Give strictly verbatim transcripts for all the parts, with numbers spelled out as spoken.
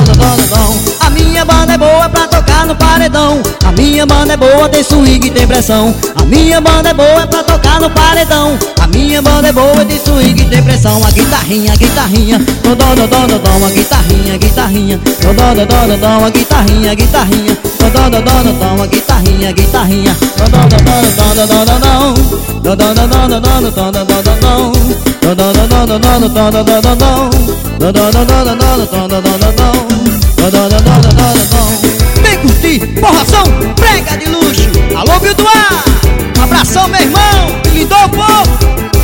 dom, dom, dom. A minha banda é boa pra tocar no paredão. A minha banda é boa, tem swing e tem pressão. A minha banda é boa pra tocar no paredão. A minha banda é boa, tem swing e tem pressão. A guitarrinha, a guitarrinha, dom, dom, dom, dom, dom. A guitarrinha, a guitarrinha, dom, dom, dom, dom, dom. A guitarrinha, a guitarrinha, dom, dom, dom, dom, dom. A guitarrinha, a guitarrinha, dom, dom, dom, dom, dom, dom, dom, dom. Dom, dom, dom, dom, dom, dom, dom, dom, dom, dom. Dom, dom, dom, dom, dom, dom, dom, dom, dom, dom. Dom, dom, dom, dom, dom, dom, dom, dom, dom, dom. Dom, dom, dom, dom, dom, dom, dom. Vem curtir, porração, prega de luxo. Alô, Vildoar, um abração, meu irmão, que lindou o povo.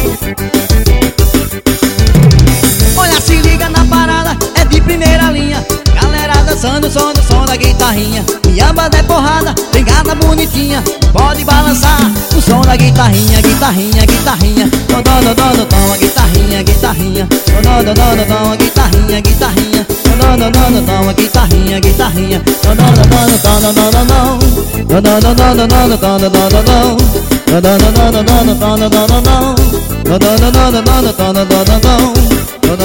Olha, se liga na parada, é de primeira linha. Galera dançando, som do som da guitarrinha. Minha banda é porrada, tem gata bonitinha. Pode balançar o som da guitarrinha. Guitarrinha, guitarrinha, dom, dom, dom, dom, dom. A guitarrinha, guitarrinha, dom, dom, dom, dom, dom. A guitarrinha, guitarrinha, dom, dom, dom, dom, dom. A guitarrinha, guitarrinha, dom, dom, dom, dom, dom, dom, dom, dom. Dom, dom, dom, dom, dom, dom, dom, dom, dom, dom. Dom, dom, dom, dom, dom, dom, dom, dom, dom, dom. Dom, dom, dom, dom, dom, dom, dom, dom, dom, dom.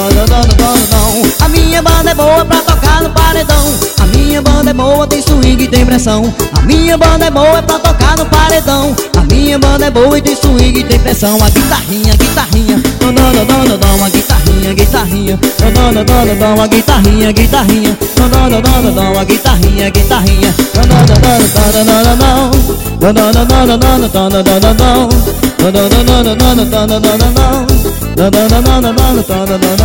A minha banda é boa pra tocar no paredão. A minha banda é boa, tem swing e tem pressão. A minha banda é boa pra tocar no paredão. A minha banda é boa e tem swing e tem pressão. A guitarrinha, guitarrinha, dom, dom, dom, dom, dom. A guitarrinha, guitarrinha, dom, dom, dom, dom, dom. A guitarrinha, guitarrinha, dom, dom, dom, dom, dom. A guitarrinha, guitarrinha, dom, dom, dom, dom, dom, dom, dom. Dom, dom, dom, dom, dom, dom, dom, dom, dom, dom. Dom, dom, dom, dom, dom, dom, dom, dom, dom, dom. Dom, dom, dom, dom, dom, dom, dom, dom,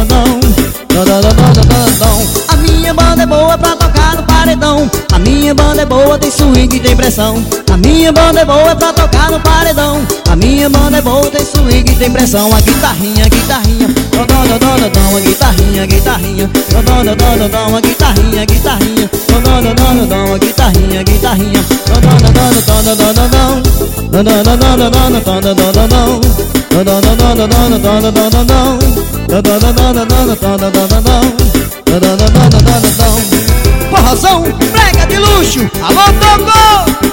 dom. A minha banda é boa pra tocar no paredão. A minha banda é boa, tem swing e tem pressão. A minha banda é boa pra tocar no paredão. A minha banda é boa, tem swing e tem pressão. A guitarrinha, a guitarrinha, dom, dom, dom, dom, dom. A guitarrinha, a guitarrinha, dom, dom, dom, dom, dom. A guitarrinha, a guitarrinha, dom, dom, dom, dom, dom. A guitarrinha, a guitarrinha, dom, dom, dom, dom, dom, dom, dom, dom. Dom, dom, dom, dom, dom, dom, dom, dom, dom, dom, dom. Dom, dom, dom, dom, dom, dom, dom, dom, dom, dom. Dom, dom, dom, dom, dom, dom, dom, dom, dom, dom. Porrazão, prega de luxo. Alô, Togo!